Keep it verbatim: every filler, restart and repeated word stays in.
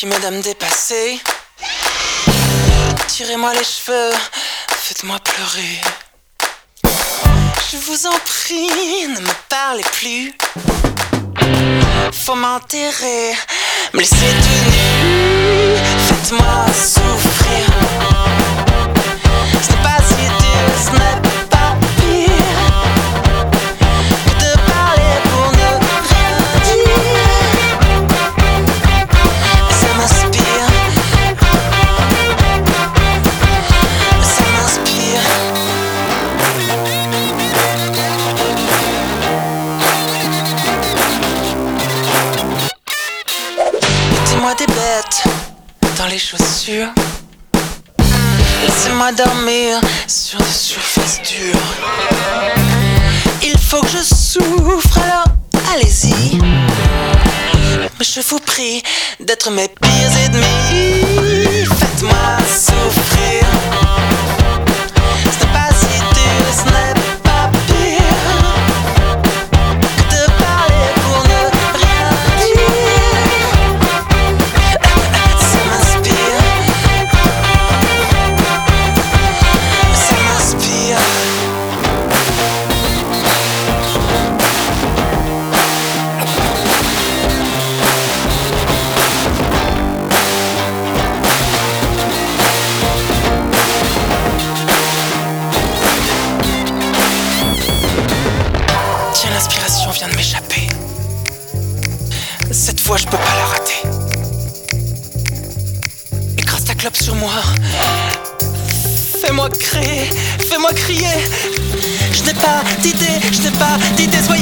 qui m'aide à me dépasser. Tirez-moi les cheveux, faites-moi pleurer. Je vous en prie, ne me parlez plus. Faut m'enterrer, me laisser tout nu. Faites-moi souffrir. Ce n'est pas si dur, ce n'est pas pire que de parler pour ne rien dire. Et ça m'inspire. Ça m'inspire. Mettez-moi des bêtes dans les chaussures. Laissez-moi dormir sur des surfaces dures. Il faut que je souffre, alors allez-y. Mais je vous prie d'être mes pires ennemis. Faites-moi souffrir. Ce n'est pas si dur, ce n'est pas pire que de parler pour ne rien dire. Ça m'inspire. Ça m'inspire. Tiens, l'inspiration vient de m'échapper. Cette fois, je peux pas la rater. Écrase ta clope sur moi. Fais-moi créer, fais-moi crier. Je n'ai pas d'idée, je n'ai pas d'idée, soyez